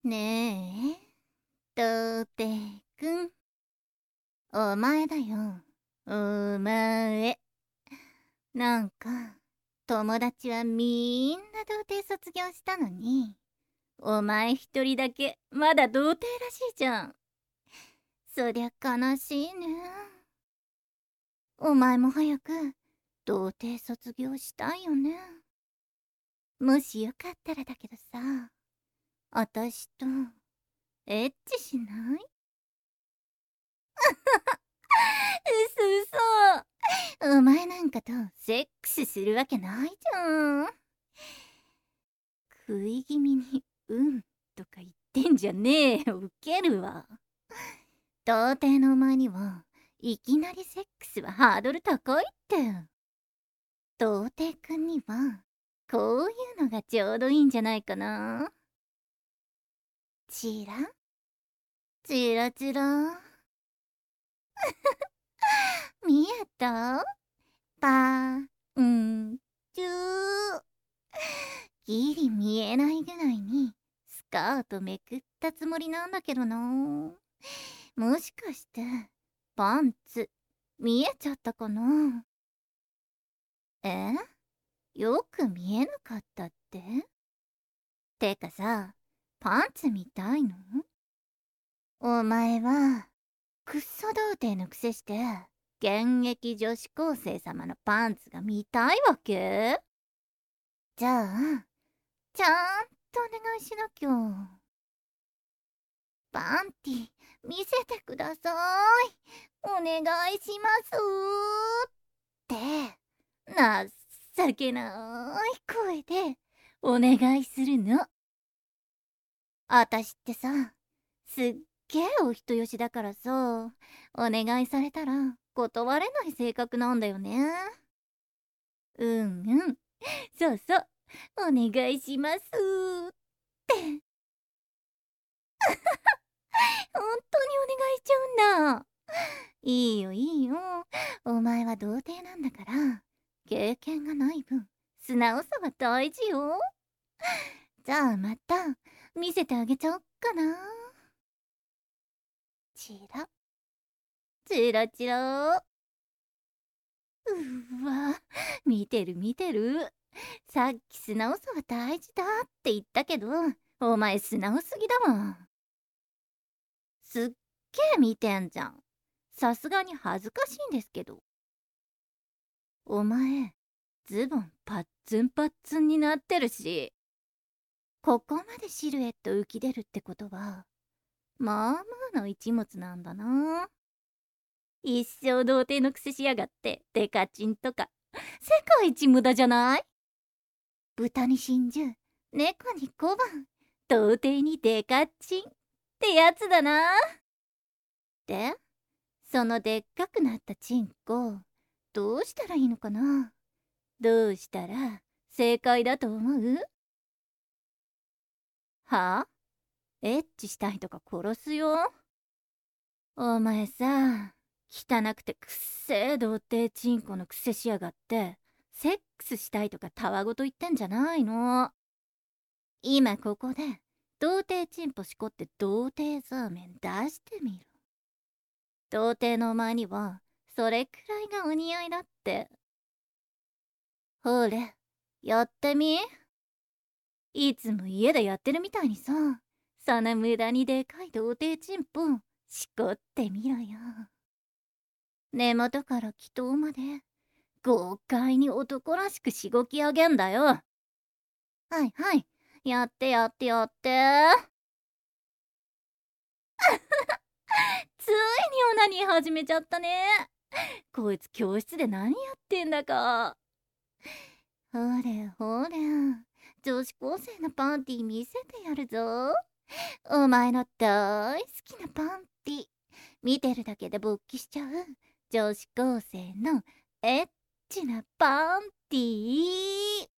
ねえ、とうていくん。お前だよ。お前。なんか、友達はみんな童貞卒業したのに、お前一人だけまだ童貞らしいじゃん。そりゃ悲しいね。お前も早く童貞卒業したいよね。もしよかったらだけどさ、あたしとエッチしない？嘘嘘。お前なんかとセックスするわけないじゃん。食い気味にうんとか言ってんじゃねえよ。ウケるわ。童貞のお前にはいきなりセックスはハードル高いって。童貞くんにはこういうのがちょうどいいんじゃないかな。チラチラチラ。見えた？パーチュー。ギリ見えないぐらいにスカートめくったつもりなんだけどな。もしかしてパンツ見えちゃったかな？え？よく見えなかったって？てかさ、パンツ見たいの？お前はクソ童貞のくせして現役女子高生様のパンツが見たいわけ？じゃあちゃんとお願いしなきゃ。パンティ見せてください。お願いしますって情けない声でお願いするの。あたしってさ、すっげえお人よしだからさ、お願いされたら断れない性格なんだよね。うんうん、そうそう、お願いしますって。本当にお願いしちゃうんだ。いいよいいよ。お前は童貞なんだから、経験がない分、素直さは大事よ。じゃあまた、見せてあげちゃおっかな。チラ、チラチラ。うわ、見てる見てる。さっき素直さは大事だって言ったけど、お前素直すぎだもん。すっげえ見てんじゃん。さすがに恥ずかしいんですけど。お前、ズボンパッツンパッツンになってるし、ここまでシルエット浮き出るってことは、まあまあの一物なんだな。一生童貞のくせしやがってデカチンとか、世界一無駄じゃない？豚に真珠、猫に小判、童貞にデカチンってやつだな。で、そのでっかくなったチンコ、どうしたらいいのかな？どうしたら正解だと思う？はあ？エッチしたいとか殺すよ。お前さ、汚くてくっせえ童貞チンコのくせしやがって、セックスしたいとかたわごと言ってんじゃないの。今ここで、童貞チンポしこって童貞ザーメン出してみる。童貞のお前には、それくらいがお似合いだって。ほれ、やってみ。いつも家でやってるみたいにさ、その無駄にでかい童貞チンポ、しこってみろよ。根元から祈祷まで豪快に男らしくしごき上げんだよ。はいはい、やってやってやって。ついにオナニー始めちゃったね。こいつ教室で何やってんだか。ほれほれ、女子高生のパンティ見せてやるぞ。お前の大好きなパンティ見てるだけで勃起しちゃう女子高生のエッチなパンティ。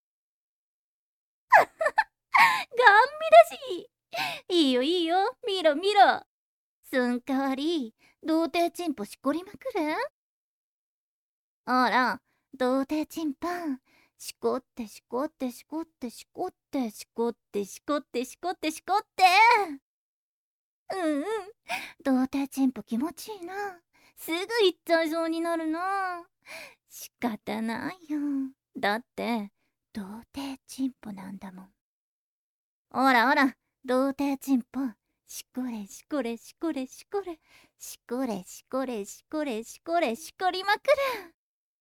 ガン見だし。いいよいいよ、見ろ見ろ。そんかわり童貞チンポしこりまくる？ほら、童貞チンポしこってしこってしこってしこってしこってしこってしこってしこって。うんうん。童貞チンポ気持ちいいな。すぐ行っちゃいそうになるな。仕方ないよ。だって童貞チンポなんだもん。ほらほら、童貞チンポ。しこれしこれしこれしこれしこれしこれしこれしこれしこりまくる。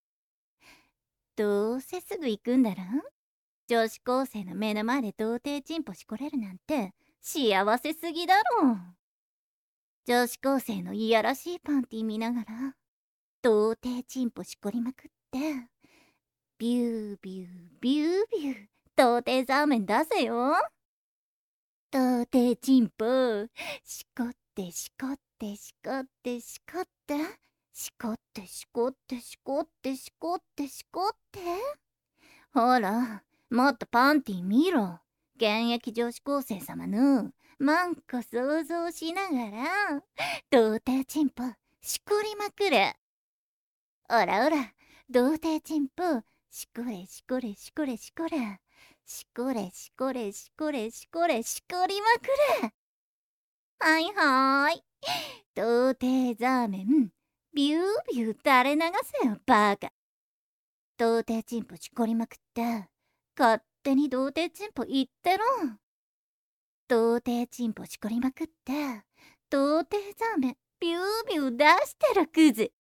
どうせすぐ行くんだろ。女子高生の目の前で童貞チンポしこれるなんて幸せすぎだろ。女子高生のいやらしいパンティ見ながら童貞チンポしこりまくってビュービュービュービュー童貞ザーメン出せよ。童貞チンポしこってしこってしこってしこってしこってしこってしこってしこってしこって。ほらもっとパンティ見ろ。現役女子高生様のマンコ想像しながら童貞チンポしこりまくる。おらおら童貞チンポしこれしこれしこれしこれしこれしこれしこれしこれしこりまくる。はいはーい。童貞ザーメンビュービュー垂れ流せよバカ。童貞チンポしこりまくって勝手に童貞チンポ言ってろ。童貞チンポしこりまくって童貞ザーメンビュービュー出してるクズ。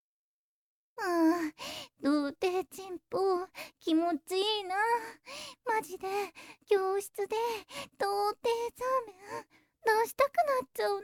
童貞チンポ気持ちいいな。マジで教室で童貞ザーメン出したくなっちゃう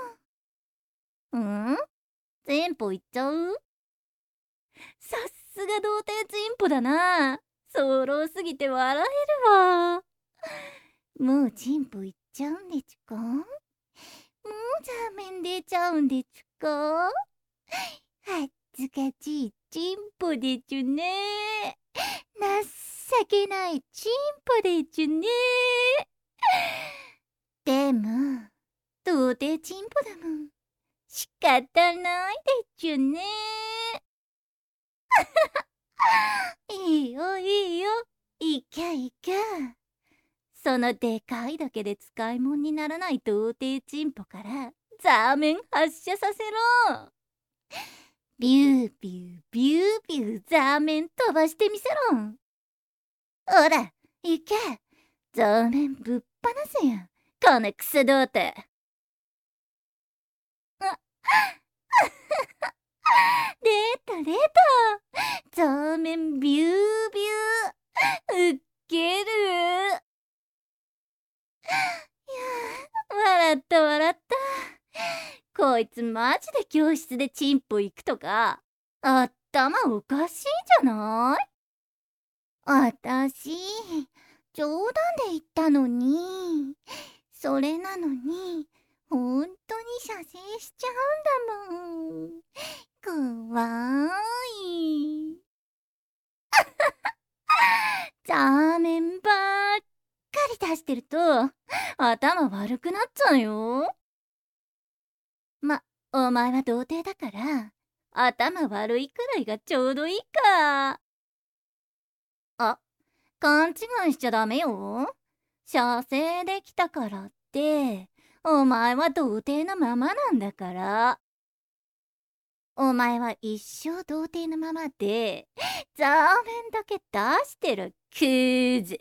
な。チンポいっちゃう。さすが童貞チンポだな。早漏すぎて笑えるわ。もうチンポいっちゃうんでちゅか。もうザーメン出ちゃうんでちゅか。恥ずかしいチンポでちゅね。情けないチンポでちゅね。でも童貞チンポだもん。仕方ないでちゅね。いいよいいよ、いきゃいきゃ。そのでかいだけで使い物にならない童貞チンポからザーメン発射させろ。ビュービュービュービューザーメン飛ばしてみせろ。ほらいけ、ザーメンぶっ放せよこのクソ童貞。出た出た、ザーメンビュービュー。うっける。笑った笑った。こいつマジで教室でチンポ行くとか頭おかしいんじゃない？あたし冗談で言ったのに、それなのにほんとに射精しちゃうんだもん。こわい。ザーメンばっかり出してると頭悪くなっちゃうよ。お前は童貞だから頭悪いくらいがちょうどいいか。勘違いしちゃダメよ。射精できたからってお前は童貞のままなんだから。お前は一生童貞のままでザーメンだけ出してるクズ。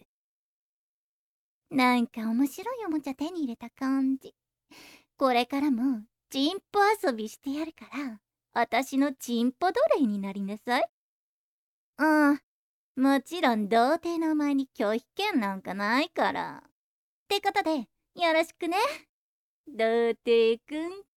なんか面白いおもちゃ手に入れた感じ。これからもチンポ遊びしてやるから私のチンポ奴隷になりなさい。もちろん童貞のお前に拒否権なんかないから。ってことでよろしくね童貞くん。